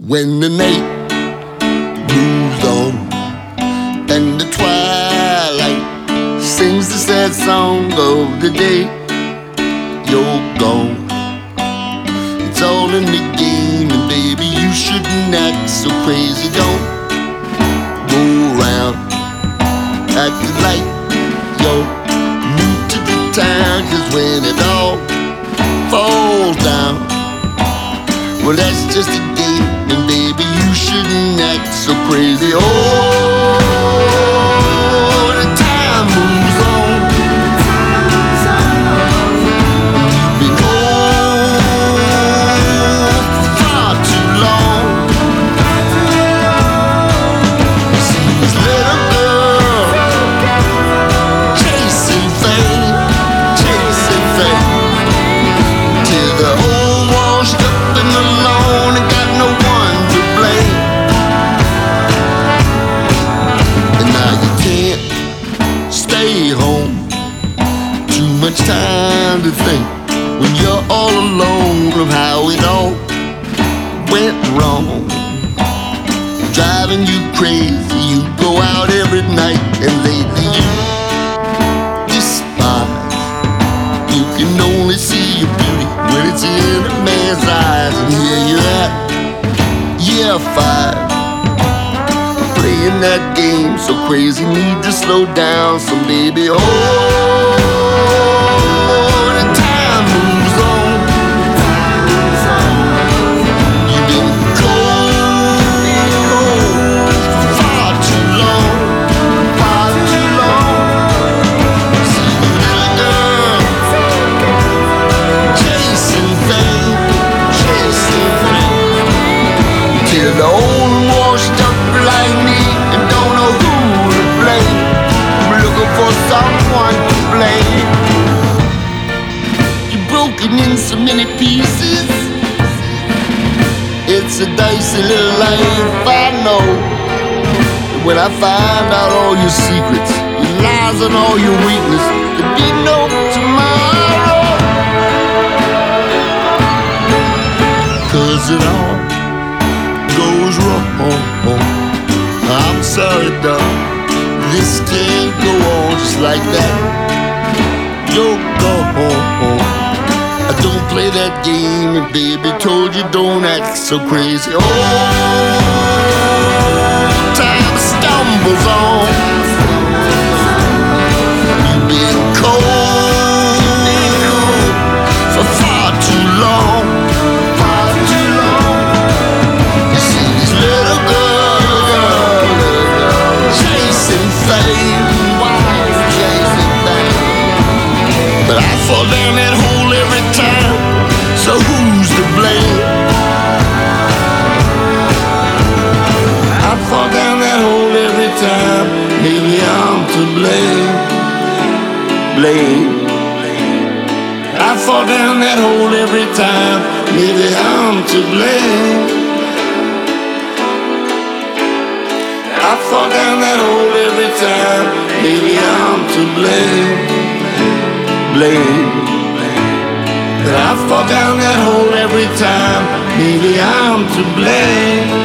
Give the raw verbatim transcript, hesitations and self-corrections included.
When the night moves on and the twilight sings the sad song of the day, you're gone. It's all in the game, and baby, you shouldn't act so crazy. Don't go around acting like you're new to the town, 'cause when it all falls down, well, that's just a game, and baby, you shouldn't act so crazy. Oh, the time moves on. You've been old for far too long. See this little girl chasing fame, chasing fame, till the old washed up and alone and got no one to blame. And now you can't stay home. Too much time to think when you're all alone of how it all went wrong. Driving you crazy, you go out every night, and lately you despise. You can only see your beauty when it's in a man's eyes. And here you're at year five, playing that game so crazy, need to slow down some, baby. Oh, the time moves on. You've been cold for far too long, far too long. See the little girl chasing fame, chasing fame, till the old washed up like me and don't know who to blame. I'm looking for someone to blame. You're broken in so many pieces. It's a dicey little life, I know. And when I find out all your secrets, your lies and all your weakness, there'll be no tomorrow. 'Cause it all goes wrong. I'm sorry, dog, this can't go on just like that. You're gone. I don't play that game, and baby told you don't act so crazy. Oh, time stumbles on. You've been cold for far too long, far too long. You see this little girl chasing fame, chasing fame, but I fall down that hole every time. So who's to blame? I fall down that hole every time. Maybe I'm to blame, blame. I fall down that hole every time. Maybe I'm to blame. I fall down that hole every time. Maybe I'm to blame, blame. I fall down that hole every time. Maybe I'm to blame.